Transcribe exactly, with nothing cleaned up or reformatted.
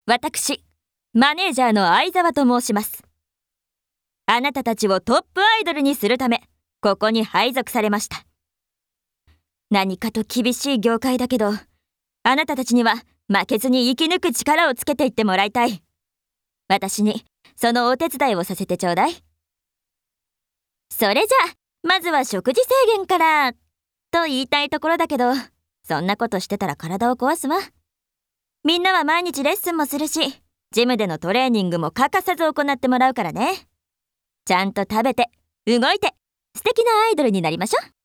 私、マネージャーの相沢と申します。あなたたちをトップアイドルにするため、ここに配属されました。何かと厳しい業界だけど、あなたたちには負けずに生き抜く力をつけていってもらいたい。私にそのお手伝いをさせてちょうだい。それじゃあ、まずは食事制限から、と言いたいところだけど、そんなことしてたら体を壊すわ。みんなは毎日レッスンもするし、ジムでのトレーニングも欠かさず行ってもらうからね。ちゃんと食べて、動いて、素敵なアイドルになりましょう。